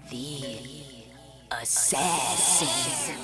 The Assassin.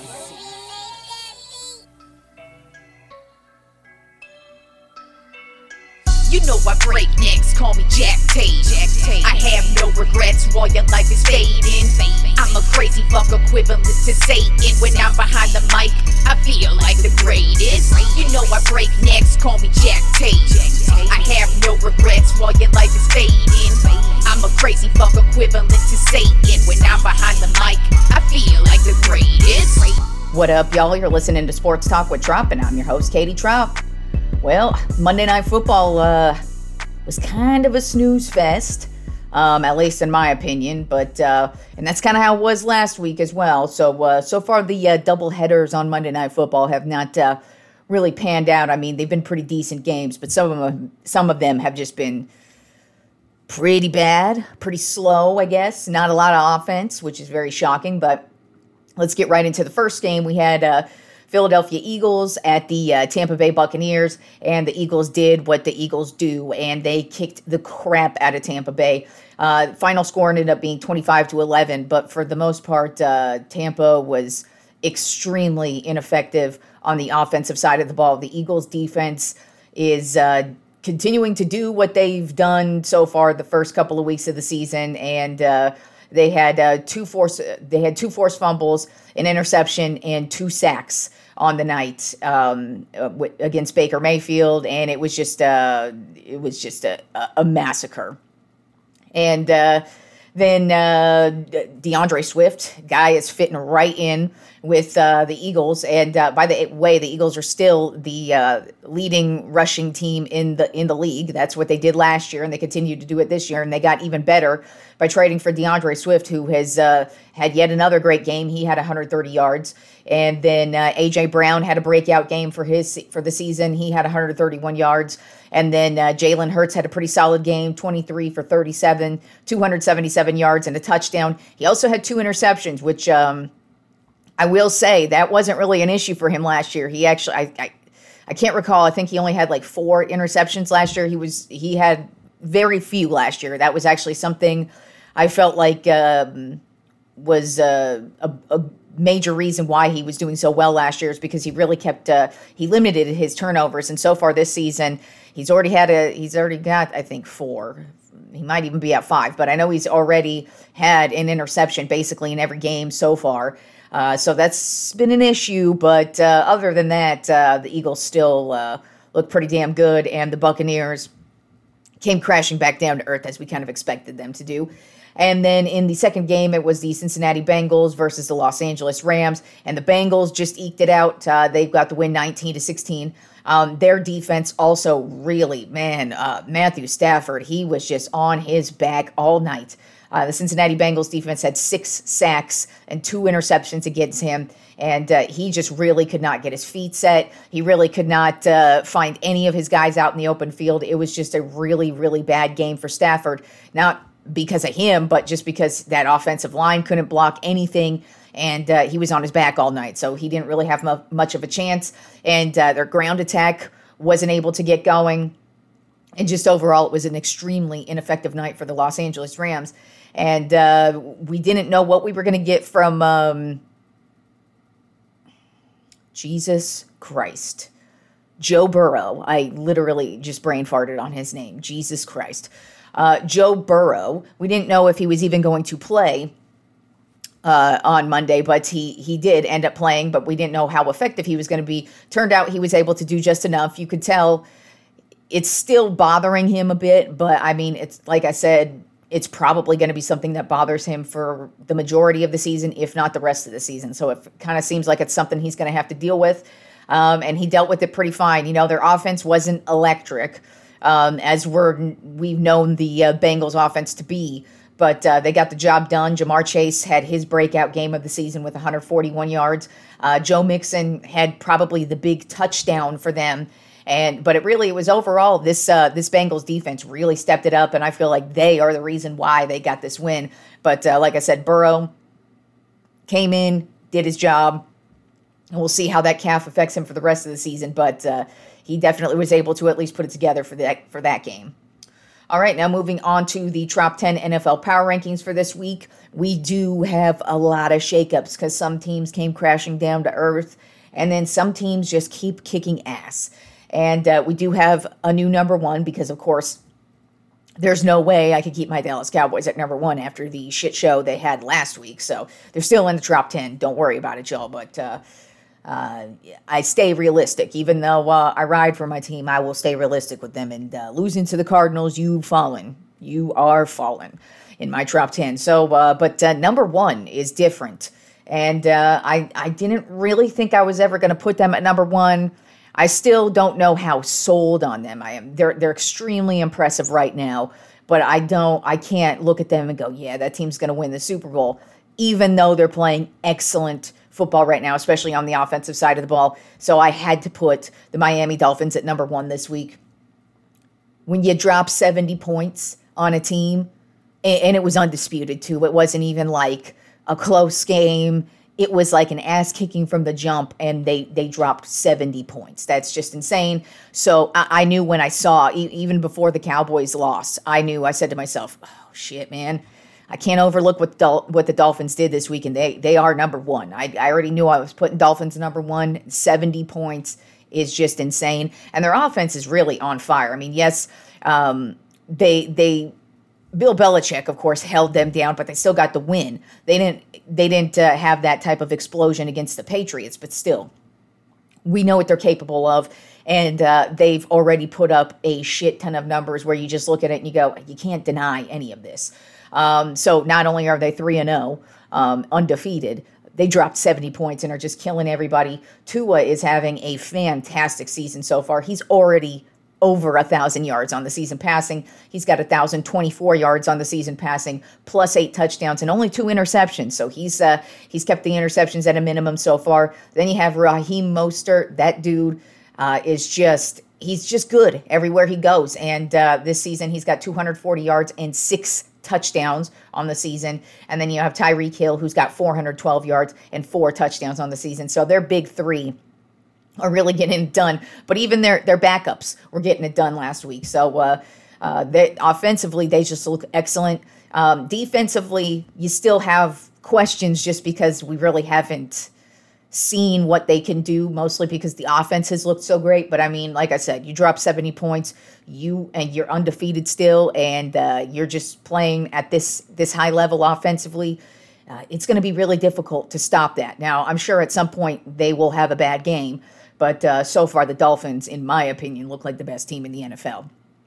You know I break necks, call me Jack Tate. I have no regrets while your life is fading. I'm a crazy fuck equivalent to Satan. When I'm behind the mic, I feel like the greatest. You know I break necks, call me Jack Tate. I have no regrets while your life is fading. I'm a crazy fuck equivalent to Satan. When I'm behind the mic, I feel like the greatest. What up, y'all? You're listening to Sports Talk with Trop, and I'm your host, Katie Trop. Well, Monday Night Football was kind of a snooze fest, at least in my opinion. But and that's kind of how it was last week as well. So far the double headers on Monday Night Football have not really panned out. I mean, they've been pretty decent games, but some of them have just been pretty bad, pretty slow, I guess. Not a lot of offense, which is very shocking. But let's get right into the first game. We had Philadelphia Eagles at the Tampa Bay Buccaneers, and the Eagles did what the Eagles do, and they kicked the crap out of Tampa Bay. Final score ended up being 25-11, but for the most part, Tampa was extremely ineffective on the offensive side of the ball. The Eagles defense is continuing to do what they've done so far the first couple of weeks of the season, and they had two forced fumbles, an interception, and 2 sacks on the night against Baker Mayfield, and it was just a massacre. And then DeAndre Swift, guy is fitting right in with the Eagles, and by the way, the Eagles are still the leading rushing team in the league. That's what they did last year, and they continue to do it this year, and they got even better by trading for DeAndre Swift, who has had yet another great game. He had 130 yards, and then A.J. Brown had a breakout game for the season. He had 131 yards, and then Jalen Hurts had a pretty solid game, 23 for 37, 277 yards, and a touchdown. He also had 2 interceptions, which I will say that wasn't really an issue for him last year. He actually, I can't recall. I think he only had like 4 interceptions last year. He had very few last year. That was actually something I felt like was a major reason why he was doing so well last year, is because he really he limited his turnovers. And so far this season, he's already got, I think, 4. He might even be at 5, but I know he's already had an interception basically in every game so far. So that's been an issue, but other than that, the Eagles still look pretty damn good, and the Buccaneers came crashing back down to earth as we kind of expected them to do. And then in the second game, it was the Cincinnati Bengals versus the Los Angeles Rams, and the Bengals just eked it out. They've got the win 19-16. Their defense also really, Matthew Stafford, he was just on his back all night. The Cincinnati Bengals defense had 6 sacks and 2 interceptions against him, and he just really could not get his feet set. He really could not find any of his guys out in the open field. It was just a really, really bad game for Stafford. Not because of him, but just because that offensive line couldn't block anything, and he was on his back all night, so he didn't really have much of a chance, and their ground attack wasn't able to get going, and just overall, it was an extremely ineffective night for the Los Angeles Rams, and we didn't know what we were going to get from Jesus Christ. Joe Burrow. I literally just brain farted on his name. Jesus Christ. Joe Burrow. We didn't know if he was even going to play on Monday, but he did end up playing, but we didn't know how effective he was going to be. Turned out he was able to do just enough. You could tell it's still bothering him a bit, but I mean, it's like I said, it's probably going to be something that bothers him for the majority of the season, if not the rest of the season. So it kind of seems like it's something he's going to have to deal with, and he dealt with it pretty fine. You know, their offense wasn't electric, as we've known the Bengals offense to be, but they got the job done. Jamar Chase had his breakout game of the season with 141 yards. Joe Mixon had probably the big touchdown for them. But it was overall, this Bengals defense really stepped it up, and I feel like they are the reason why they got this win. But like I said, Burrow came in, did his job, and we'll see how that calf affects him for the rest of the season. But he definitely was able to at least put it together for that game. All right, now moving on to the top 10 NFL power rankings for this week. We do have a lot of shakeups because some teams came crashing down to earth, and then some teams just keep kicking ass. And we do have a new number one because, of course, there's no way I could keep my Dallas Cowboys at number one after the shit show they had last week. So they're still in the top 10. Don't worry about it, y'all. But I stay realistic. Even though I ride for my team, I will stay realistic with them. And losing to the Cardinals, you've fallen. You are fallen in my top 10. So, but number one is different. And I didn't really think I was ever going to put them at number one. I still don't know how sold on them I am. They're extremely impressive right now, but I can't look at them and go, yeah, that team's going to win the Super Bowl, even though they're playing excellent football right now, especially on the offensive side of the ball. So I had to put the Miami Dolphins at number one this week. When you drop 70 points on a team, and it was undisputed too, it wasn't even like a close game. It was like an ass kicking from the jump, and they dropped 70 points. That's just insane. So I knew when I saw, even before the Cowboys lost, I said to myself, oh, shit, man. I can't overlook what the Dolphins did this week, and they are number one. I already knew I was putting Dolphins number one. 70 points is just insane. And their offense is really on fire. I mean, yes, Bill Belichick, of course, held them down, but they still got the win. They didn't have that type of explosion against the Patriots, but still, we know what they're capable of, and they've already put up a shit ton of numbers where you just look at it and you go, you can't deny any of this. So not only are they 3-0, undefeated, they dropped 70 points and are just killing everybody. Tua is having a fantastic season so far. He's already over 1,000 yards on the season passing. He's got 1,024 yards on the season passing, plus 8 touchdowns and only 2 interceptions. So he's kept the interceptions at a minimum so far. Then you have Raheem Mostert. That dude he's just good everywhere he goes. And this season he's got 240 yards and 6 touchdowns on the season. And then you have Tyreek Hill, who's got 412 yards and 4 touchdowns on the season. So their big three are really getting it done. But even their backups were getting it done last week. So offensively, they just look excellent. Defensively, you still have questions just because we really haven't seen what they can do, mostly because the offense has looked so great. But I mean, like I said, you drop 70 points, you're undefeated still, and you're just playing at this high level offensively. It's going to be really difficult to stop that. Now, I'm sure at some point they will have a bad game, but so far the Dolphins, in my opinion, look like the best team in the NFL.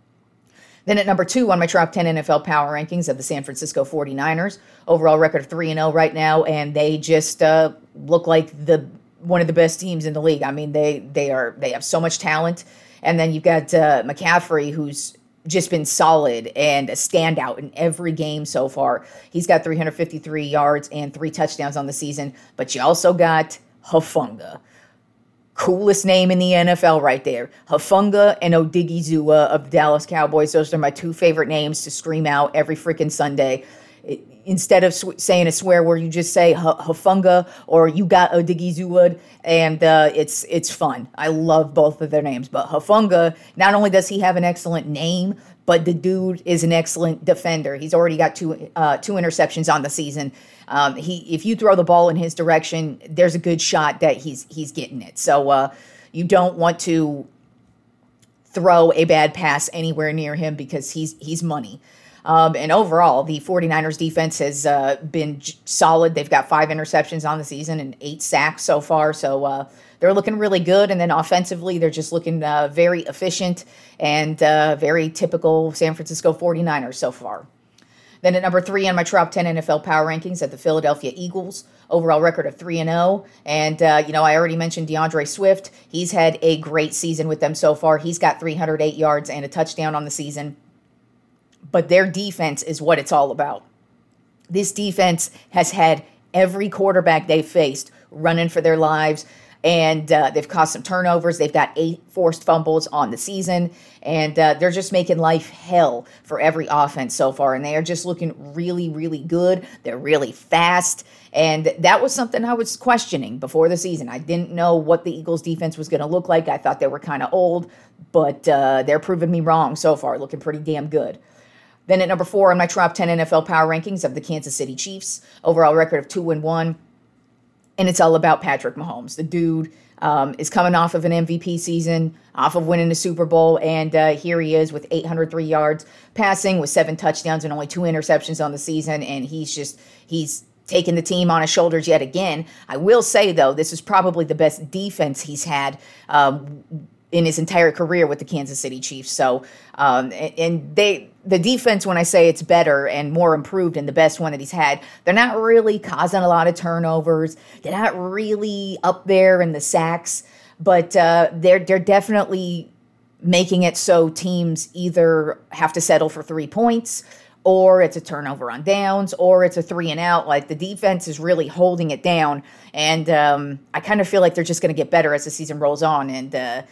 Then at number 2 on my top 10 NFL power rankings of the San Francisco 49ers, overall record of 3-0 right now, and they just look like one of the best teams in the league. I mean, they have so much talent, and then you've got McCaffrey, who's just been solid and a standout in every game so far. He's got 353 yards and 3 touchdowns on the season, but you also got Hufanga. Coolest name in the NFL right there. Hufanga and Odigizua of the Dallas Cowboys. Those are my 2 favorite names to scream out every freaking Sunday. Instead of saying a swear word, you just say Hufanga or you got Odigizua, and it's fun. I love both of their names. But Hufanga, not only does he have an excellent name, but the dude is an excellent defender. He's already got 2 interceptions on the season. If you throw the ball in his direction, there's a good shot that he's getting it. So you don't want to throw a bad pass anywhere near him because he's money. And overall, the 49ers defense has been solid. They've got 5 interceptions on the season and 8 sacks so far. So they're looking really good. And then offensively, they're just looking very efficient and very typical San Francisco 49ers so far. Then at number 3 on my top 10 NFL power rankings at the Philadelphia Eagles, overall record of 3-0. And, I already mentioned DeAndre Swift. He's had a great season with them so far. He's got 308 yards and a touchdown on the season. But their defense is what it's all about. This defense has had every quarterback they've faced running for their lives, and they've caused some turnovers. They've got 8 forced fumbles on the season, and they're just making life hell for every offense so far, and they are just looking really, really good. They're really fast, and that was something I was questioning before the season. I didn't know what the Eagles' defense was going to look like. I thought they were kind of old, but they're proving me wrong so far, looking pretty damn good. Then at number 4 on my top 10 NFL power rankings of the Kansas City Chiefs, overall record of 2-1. And it's all about Patrick Mahomes. The dude is coming off of an MVP season, off of winning the Super Bowl, and here he is with 803 yards passing, with 7 touchdowns and only 2 interceptions on the season, and he's taken the team on his shoulders yet again. I will say, though, this is probably the best defense he's had in his entire career with the Kansas City Chiefs. So, the defense, when I say it's better and more improved and the best one that he's had, they're not really causing a lot of turnovers. They're not really up there in the sacks, but they're definitely making it so teams either have to settle for 3 points, or it's a turnover on downs, or it's a 3 and out. Like, the defense is really holding it down, and I kind of feel like they're just going to get better as the season rolls on. And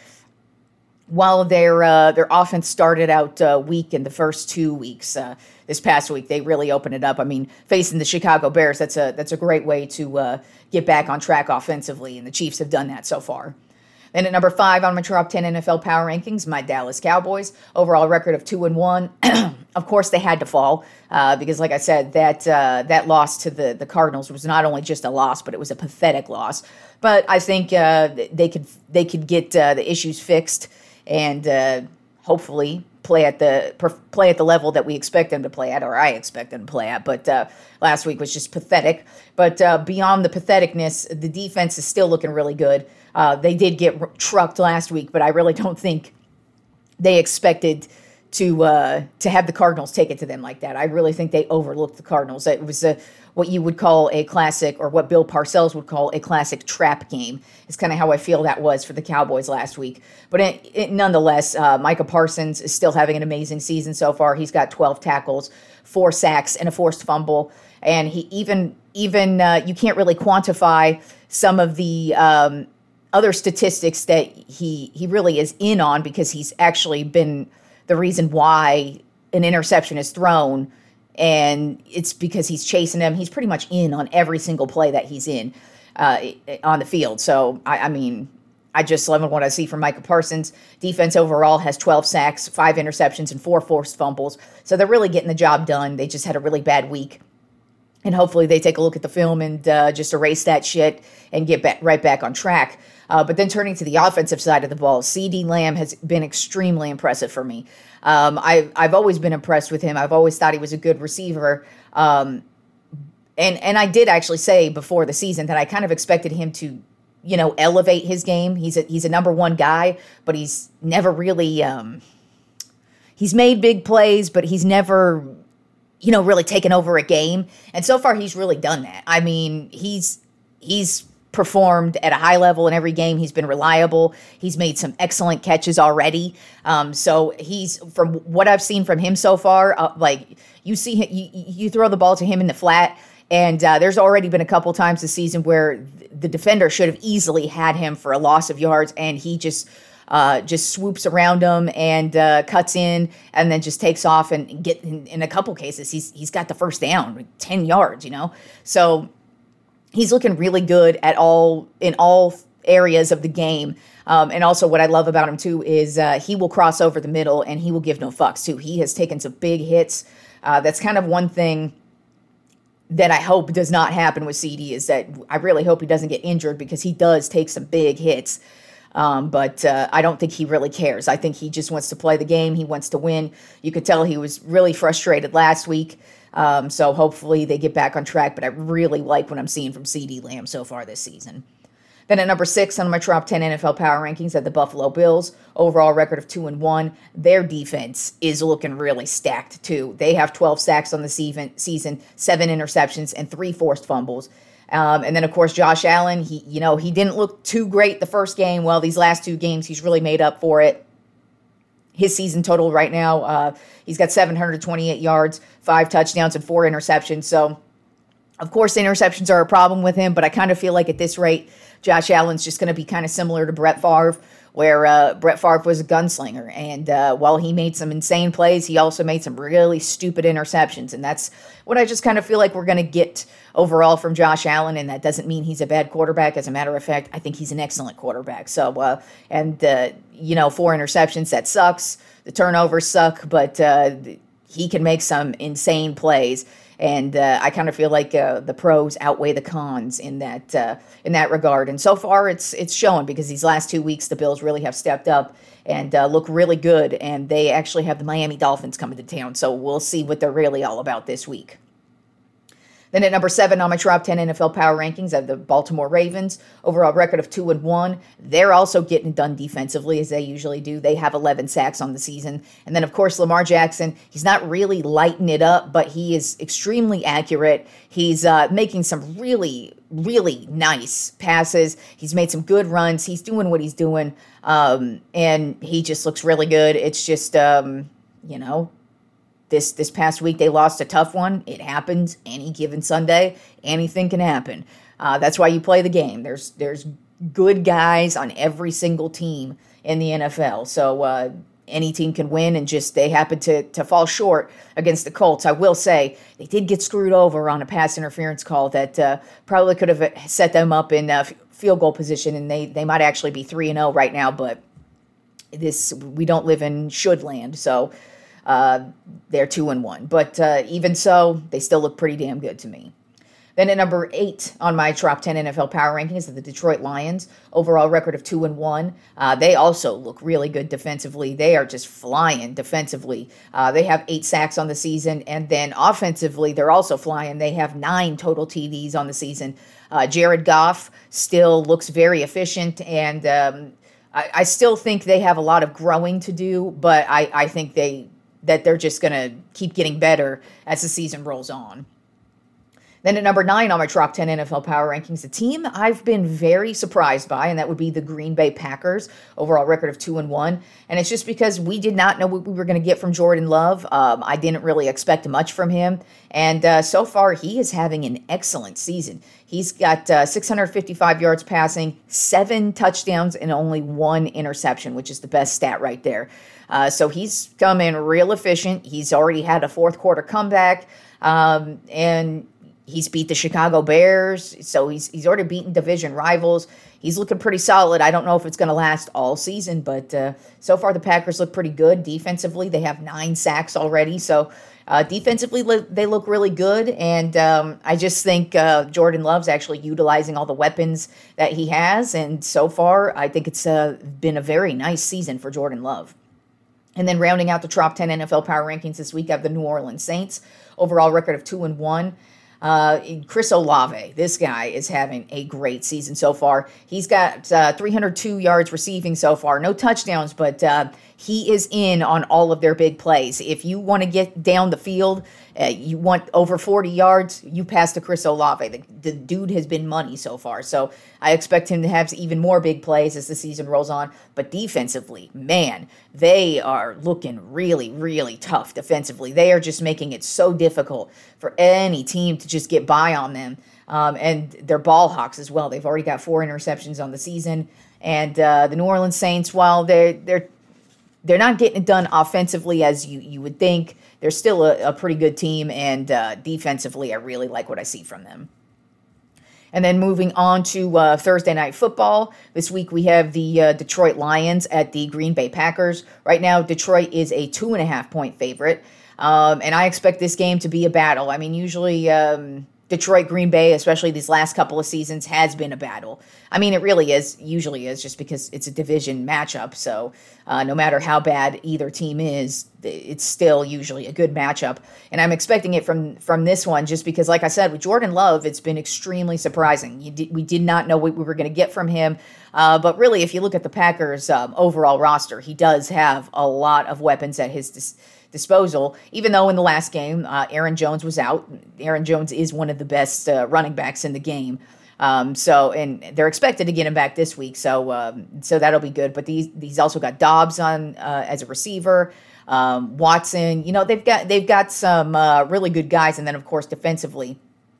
while their offense started out weak in the first 2 weeks, this past week they really opened it up. I mean, facing the Chicago Bears, that's a great way to get back on track offensively, and the Chiefs have done that so far. Then at number 5 on my top 10 NFL power rankings, my Dallas Cowboys, overall record of 2-1. Of course, they had to fall because, like I said, that loss to the Cardinals was not only just a loss, but it was a pathetic loss. But I think they could get the issues fixed and hopefully play at the level that we expect them to play at, or I expect them to play at. But last week was just pathetic. But beyond the patheticness, the defense is still looking really good. They did get trucked last week, but I really don't think they expected to have the Cardinals take it to them like that. I really think they overlooked the Cardinals. It was what you would call a classic, or what Bill Parcells would call a classic trap game. It's kind of how I feel that was for the Cowboys last week. But nonetheless, Micah Parsons is still having an amazing season so far. He's got 12 tackles, 4 sacks, and a forced fumble. And he even you can't really quantify some of the other statistics that he really is in on, because he's actually been the reason why an interception is thrown, and it's because he's chasing him. He's pretty much in on every single play that he's in on the field. So, I mean, I just love what I see from Micah Parsons. Defense overall has 12 sacks, 5 interceptions, and 4 forced fumbles. So they're really getting the job done. They just had a really bad week. And hopefully they take a look at the film and just erase that shit and get right back on track. But then turning to the offensive side of the ball, CeeDee Lamb has been extremely impressive for me. I've always been impressed with him. I've always thought he was a good receiver. And I did actually say before the season that I kind of expected him to, elevate his game. He's a number 1 guy, but he's never really he's made big plays, but he's never really taken over a game. And so far he's really done that. I mean, he's performed at a high level in every game. He's been reliable. He's made some excellent catches already. So he's, from what I've seen from him so far, you see him, you throw the ball to him in the flat, and there's already been a couple times this season where the defender should have easily had him for a loss of yards, and he just swoops around him and cuts in, and then just takes off and in a couple cases he's got the first down, 10 yards. So he's looking really good in all areas of the game. And also what I love about him too is he will cross over the middle and he will give no fucks too. He has taken some big hits. That's kind of one thing that I hope does not happen with CeeDee, is that I really hope he doesn't get injured, because he does take some big hits. But I don't think he really cares. I think he just wants to play the game. He wants to win. You could tell he was really frustrated last week. So hopefully they get back on track. But I really like what I'm seeing from CeeDee Lamb so far this season. Then at number 6 on my top 10 NFL power rankings are the Buffalo Bills. Overall record of 2-1. Their defense is looking really stacked too. They have 12 sacks on the season, 7 interceptions, and 3 forced fumbles. And then, of course, Josh Allen, he didn't look too great the first game. Well, these last 2 games, he's really made up for it. His season total right now, he's got 728 yards, 5 touchdowns, and 4 interceptions. So, of course, the interceptions are a problem with him, but I kind of feel like at this rate, Josh Allen's just going to be kind of similar to Brett Favre, where Brett Favre was a gunslinger. And while he made some insane plays, he also made some really stupid interceptions. And that's what I just kind of feel like we're going to get overall from Josh Allen. And that doesn't mean he's a bad quarterback. As a matter of fact, I think he's an excellent quarterback. So, 4 interceptions, that sucks. The turnovers suck, but he can make some insane plays. And I kind of feel like the pros outweigh the cons in that regard. And so far, it's showing, because these last 2 weeks, the Bills really have stepped up and look really good. And they actually have the Miami Dolphins coming to town. So we'll see what they're really all about this week. Then at number 7 on my top 10 NFL power rankings, I have the Baltimore Ravens. Overall record of 2-1. They're also getting it done defensively, as they usually do. They have 11 sacks on the season. And then, of course, Lamar Jackson. He's not really lighting it up, but he is extremely accurate. He's making some really, really nice passes. He's made some good runs. He's doing what he's doing, and he just looks really good. It's just, This past week, they lost a tough one. It happens any given Sunday. Anything can happen. That's why you play the game. There's good guys on every single team in the NFL. So any team can win, and just they happen to fall short against the Colts. I will say they did get screwed over on a pass interference call that probably could have set them up in field goal position, and they might actually be 3-0 right now. But we don't live in should land, so they're 2-1. But even so, they still look pretty damn good to me. Then at number 8 on my top 10 NFL power rankings are the Detroit Lions. Overall record of 2-1. They also look really good defensively. They are just flying defensively. They have 8 sacks on the season. And then offensively, they're also flying. They have 9 total TDs on the season. Jared Goff still looks very efficient. And I still think they have a lot of growing to do. But I think they're just going to keep getting better as the season rolls on. Then at number 9 on my top 10 NFL power rankings, a team I've been very surprised by, and that would be the Green Bay Packers. Overall record of 2-1. And it's just because we did not know what we were going to get from Jordan Love. I didn't really expect much from him. And so far, he is having an excellent season. He's got 655 yards passing, 7 touchdowns, and only 1 interception, which is the best stat right there. So he's come in real efficient. He's already had a fourth quarter comeback, and he's beat the Chicago Bears. So he's already beaten division rivals. He's looking pretty solid. I don't know if it's going to last all season, but so far the Packers look pretty good. Defensively, they have 9 sacks already. So defensively, they look really good. And I just think Jordan Love's actually utilizing all the weapons that he has. And so far, I think it's been a very nice season for Jordan Love. And then rounding out the top 10 NFL power rankings this week, I have the New Orleans Saints. Overall record of 2-1. Chris Olave, this guy is having a great season so far. He's got 302 yards receiving so far. No touchdowns, but he is in on all of their big plays. If you want to get down the field, you want over 40 yards, you pass to Chris Olave. The dude has been money so far. So I expect him to have even more big plays as the season rolls on. But defensively, man, they are looking really, really tough defensively. They are just making it so difficult for any team to just get by on them. And they're ball hawks as well. They've already got 4 interceptions on the season. And the New Orleans Saints, while they're not getting it done offensively as you would think, they're still a pretty good team. And defensively, I really like what I see from them. And then moving on to Thursday Night Football. This week we have the Detroit Lions at the Green Bay Packers. Right now, Detroit is a 2.5-point favorite. And I expect this game to be a battle. I mean, usually Detroit, Green Bay, especially these last couple of seasons, has been a battle. I mean, it really is, usually is, just because it's a division matchup. So no matter how bad either team is, it's still usually a good matchup. And I'm expecting it from this one just because, like I said, with Jordan Love, it's been extremely surprising. We did not know what we were going to get from him. But really, if you look at the Packers' overall roster, he does have a lot of weapons at his disposal, even though in the last game, Aaron Jones was out. Aaron Jones is one of the best running backs in the game. And they're expected to get him back this week. So that'll be good. But these also got Dobbs on as a receiver. Watson, they've got some really good guys. And then of course, defensively,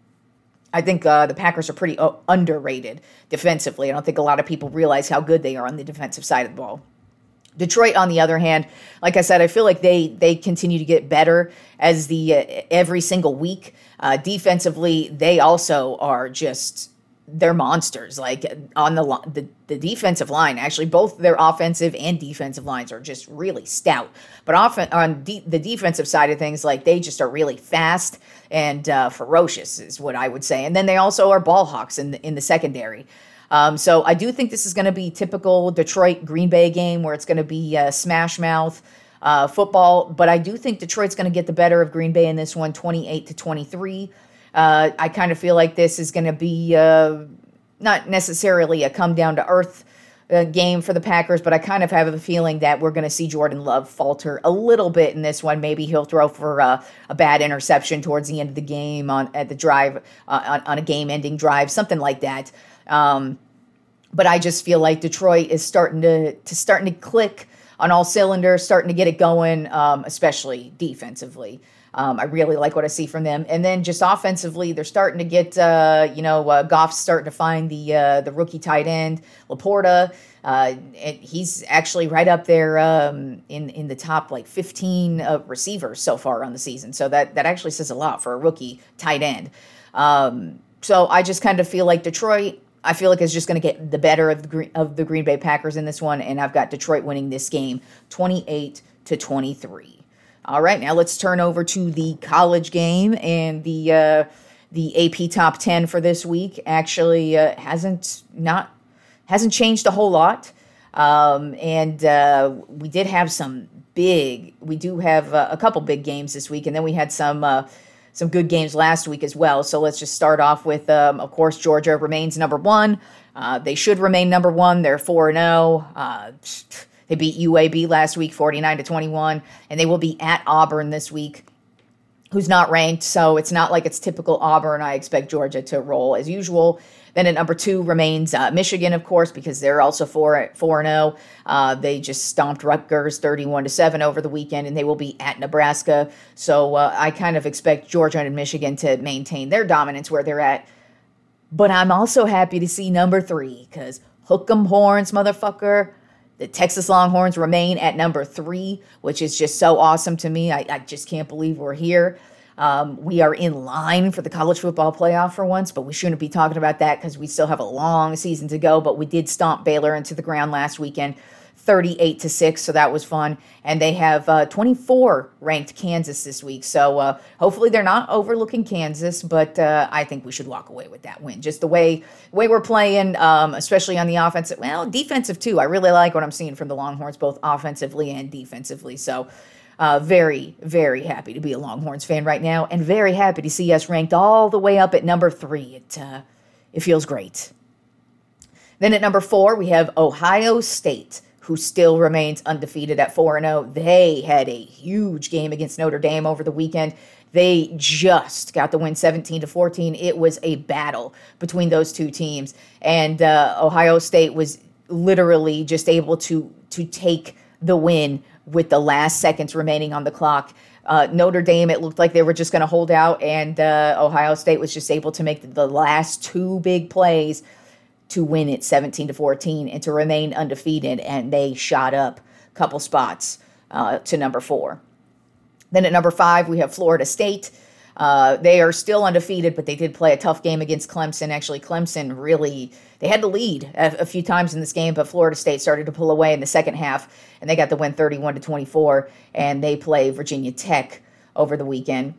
I think the Packers are pretty underrated defensively. I don't think a lot of people realize how good they are on the defensive side of the ball. Detroit, on the other hand, like I said, I feel like they continue to get better as every single week. Defensively, they also are just they're monsters. Like on the defensive line, actually, both their offensive and defensive lines are just really stout. But often on the defensive side of things, like they just are really fast and ferocious, is what I would say. And then they also are ball hawks in the secondary. So I do think this is going to be typical Detroit Green Bay game where it's going to be smash mouth football. But I do think Detroit's going to get the better of Green Bay in this one, 28-23. I kind of feel like this is going to be not necessarily a come down to earth game for the Packers, but I kind of have a feeling that we're going to see Jordan Love falter a little bit in this one. Maybe he'll throw for a bad interception towards the end of the game at the drive on a game-ending drive, something like that. But I just feel like Detroit is starting to click on all cylinders, starting to get it going, especially defensively. I really like what I see from them. And then just offensively, they're starting to get, Goff's starting to find the rookie tight end, Laporta. And he's actually right up there in the top 15 receivers so far on the season. So that actually says a lot for a rookie tight end. So I just kind of feel like Detroit, I feel like it's just going to get the better of the Green Bay Packers in this one. And I've got Detroit winning this game 28-23. All right, now let's turn over to the college game, and the AP Top 10 for this week actually hasn't changed a whole lot, and we did have we do have a couple big games this week, and then we had some good games last week as well. So let's just start off with, of course, Georgia remains number one. They should remain number one. They're 4-0. They beat UAB last week, 49-21, and they will be at Auburn this week, who's not ranked, so it's not like it's typical Auburn. I expect Georgia to roll as usual. Then at number 2 remains Michigan, of course, because they're also 4-0. They just stomped Rutgers 31-7 over the weekend, and they will be at Nebraska. So I kind of expect Georgia and Michigan to maintain their dominance where they're at. But I'm also happy to see number 3, because hook 'em horns, motherfucker. The Texas Longhorns remain at number 3, which is just so awesome to me. I just can't believe we're here. We are in line for the college football playoff for once, but we shouldn't be talking about that because we still have a long season to go. But we did stomp Baylor into the ground last weekend, 38-6, so that was fun. And they have 24 ranked Kansas this week, so hopefully they're not overlooking Kansas, but I think we should walk away with that win. Just the way we're playing, especially on the offensive, defensive too. I really like what I'm seeing from the Longhorns, both offensively and defensively. So very, very happy to be a Longhorns fan right now, and very happy to see us ranked all the way up at number 3. It feels great. Then at number 4, we have Ohio State, who still remains undefeated at 4-0. They had a huge game against Notre Dame over the weekend. They just got the win 17-14. It was a battle between those two teams. And Ohio State was literally just able to take the win with the last seconds remaining on the clock. Notre Dame, it looked like they were just going to hold out, and Ohio State was just able to make the last 2 big plays to win it 17-14 and to remain undefeated, and they shot up a couple spots to number 4. Then at number 5, we have Florida State. They are still undefeated, but they did play a tough game against Clemson. Actually, Clemson they had to lead a few times in this game, but Florida State started to pull away in the second half, and they got the win 31-24, and they play Virginia Tech over the weekend.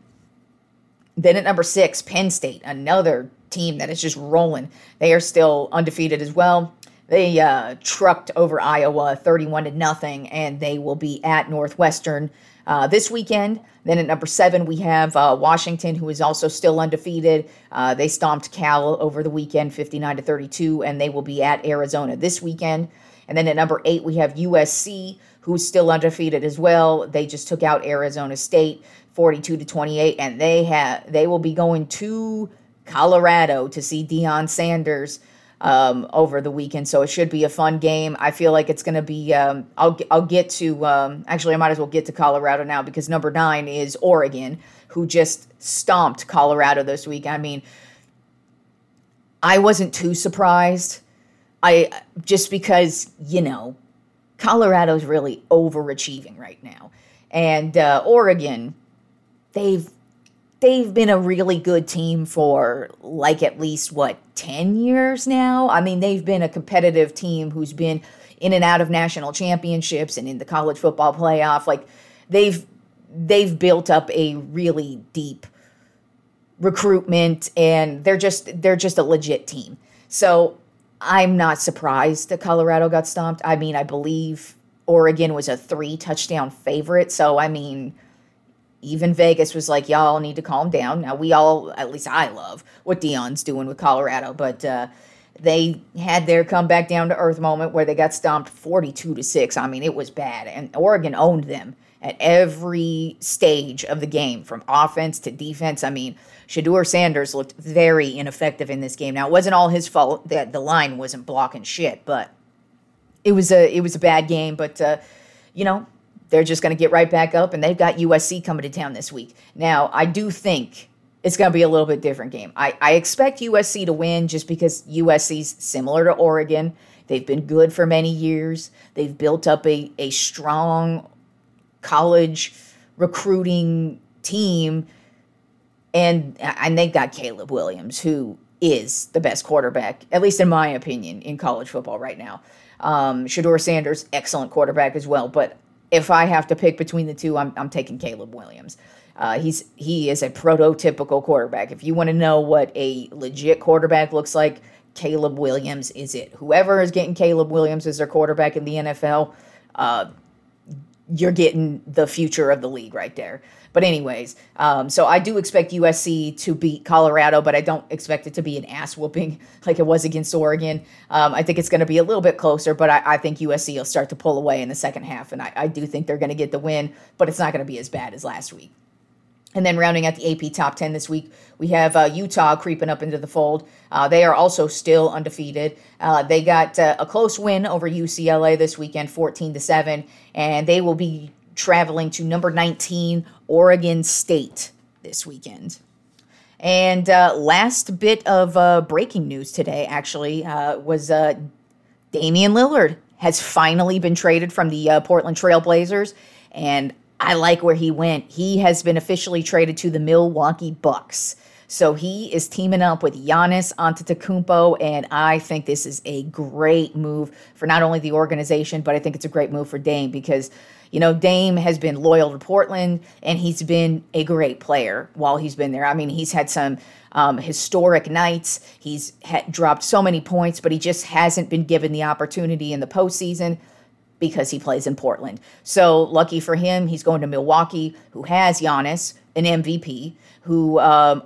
Then at number 6, Penn State, another team that is just rolling. They are still undefeated as well. They trucked over Iowa 31-0, and they will be at Northwestern this weekend. Then at number 7, we have Washington, who is also still undefeated. They stomped Cal over the weekend 59-32, and they will be at Arizona this weekend. And then at number 8, we have USC, who's still undefeated as well. They just took out Arizona State 42-28, and they will be going to Colorado to see Deion Sanders over the weekend. So it should be a fun game. I feel like it's going to be, I'll get to, actually I might as well get to Colorado now, because number 9 is Oregon, who just stomped Colorado this week. I mean, I wasn't too surprised. Just because, Colorado's really overachieving right now. And Oregon, they've they've been a really good team for like at least 10 years now. I mean, they've been a competitive team who's been in and out of national championships and in the college football playoff. Like they've built up a really deep recruitment, and they're just a legit team. So I'm not surprised that Colorado got stomped. I mean, I believe Oregon was a 3-touchdown favorite. So I mean, even Vegas was like, y'all need to calm down. Now, we all, at least I love what Deion's doing with Colorado, but they had their come back down to earth moment where they got stomped 42-6. I mean, it was bad, and Oregon owned them at every stage of the game, from offense to defense. I mean, Shedeur Sanders looked very ineffective in this game. Now, it wasn't all his fault that the line wasn't blocking shit, but it was a bad game. But, they're just going to get right back up, and they've got USC coming to town this week. Now, I do think it's going to be a little bit different game. I expect USC to win just because USC's similar to Oregon. They've been good for many years. They've built up a strong college recruiting team, and they've got Caleb Williams, who is the best quarterback, at least in my opinion, in college football right now. Shedeur Sanders, excellent quarterback as well, but if I have to pick between the two, I'm taking Caleb Williams. He is a prototypical quarterback. If you want to know what a legit quarterback looks like, Caleb Williams is it. Whoever is getting Caleb Williams as their quarterback in the NFL, you're getting the future of the league right there. But anyways, so I do expect USC to beat Colorado, but I don't expect it to be an ass whooping like it was against Oregon. I think it's going to be a little bit closer, but I think USC will start to pull away in the second half, and I do think they're going to get the win, but it's not going to be as bad as last week. And then rounding out the AP Top 10 this week, we have Utah creeping up into the fold. They are also still undefeated. They got a close win over UCLA this weekend, 14-7, and they will be traveling to number 19, Oregon State, this weekend. And last bit of breaking news today, actually, was Damian Lillard has finally been traded from the Portland Trail Blazers, and I like where he went. He has been officially traded to the Milwaukee Bucks. So he is teaming up with Giannis Antetokounmpo, and I think this is a great move for not only the organization, but I think it's a great move for Dame because, Dame has been loyal to Portland, and he's been a great player while he's been there. I mean, he's had some historic nights. He's dropped so many points, but he just hasn't been given the opportunity in the postseason because he plays in Portland. So lucky for him, he's going to Milwaukee, who has Giannis, an MVP, who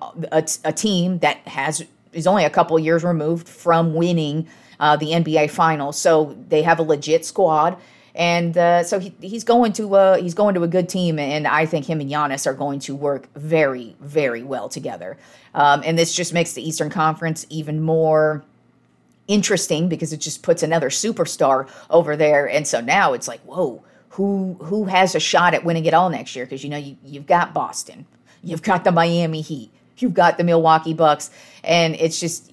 a team that is only a couple years removed from winning the NBA Finals. So they have a legit squad, and so he's going to a good team, and I think him and Giannis are going to work very, very well together. And this just makes the Eastern Conference even more interesting because it just puts another superstar over there. And so now it's like, whoa, who has a shot at winning it all next year? Because, you've got Boston, you've got the Miami Heat, you've got the Milwaukee Bucks, and it's just,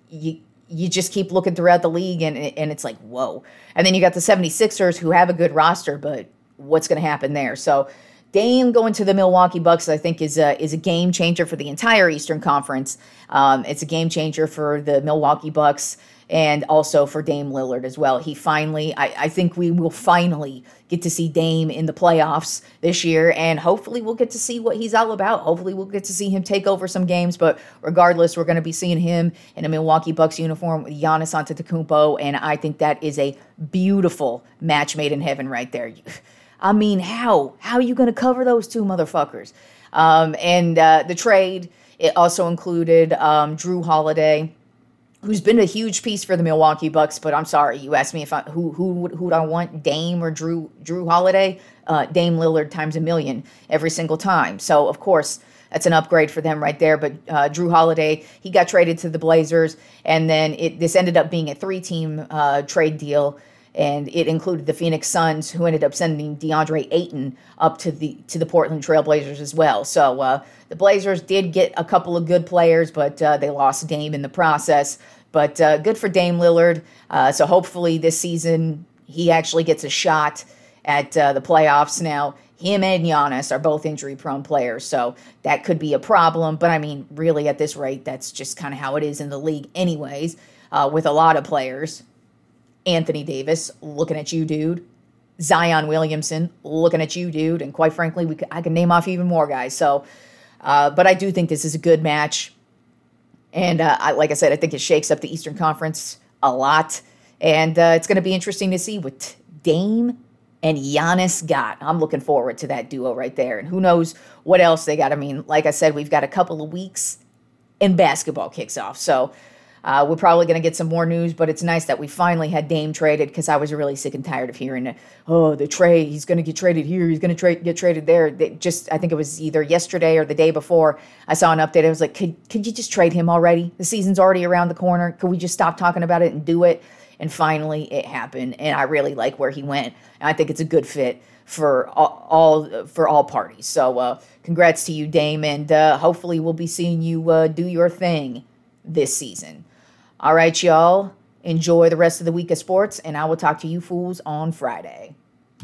you just keep looking throughout the league and it's like, whoa. And then you got the 76ers who have a good roster, but what's going to happen there? So Dame going to the Milwaukee Bucks, I think, is a game changer for the entire Eastern Conference. It's a game changer for the Milwaukee Bucks and also for Dame Lillard as well. I think we will finally get to see Dame in the playoffs this year, and hopefully we'll get to see what he's all about. Hopefully we'll get to see him take over some games, but regardless, we're going to be seeing him in a Milwaukee Bucks uniform with Giannis Antetokounmpo, and I think that is a beautiful match made in heaven right there. I mean, how are you going to cover those two motherfuckers? And the trade, it also included Drew Holiday, who's been a huge piece for the Milwaukee Bucks, but I'm sorry, you asked me if who would I want, Dame or Drew Holiday? Dame Lillard times a million every single time. So, of course, that's an upgrade for them right there. But Drew Holiday, he got traded to the Blazers, and then this ended up being a 3-team trade deal, and it included the Phoenix Suns, who ended up sending DeAndre Ayton up to the Portland Trail Blazers as well. So the Blazers did get a couple of good players, but they lost Dame in the process. But good for Dame Lillard. So hopefully this season he actually gets a shot at the playoffs. Now, him and Giannis are both injury-prone players, so that could be a problem. But, I mean, really, at this rate, that's just kind of how it is in the league anyways, with a lot of players. Anthony Davis, looking at you, dude. Zion Williamson, looking at you, dude. And quite frankly, I can name off even more guys. So, but I do think this is a good match. And like I said, I think it shakes up the Eastern Conference a lot. And it's going to be interesting to see what Dame and Giannis got. I'm looking forward to that duo right there. And who knows what else they got. I mean, like I said, we've got a couple of weeks and basketball kicks off. So we're probably going to get some more news, but it's nice that we finally had Dame traded because I was really sick and tired of hearing, the trade, he's going to get traded here, he's going to get traded there. I think it was either yesterday or the day before I saw an update. I was like, could you just trade him already? The season's already around the corner. Could we just stop talking about it and do it? And finally it happened, and I really like where he went. And I think it's a good fit for all parties. So congrats to you, Dame, and hopefully we'll be seeing you do your thing this season. All right, y'all. Enjoy the rest of the week of sports, and I will talk to you fools on Friday.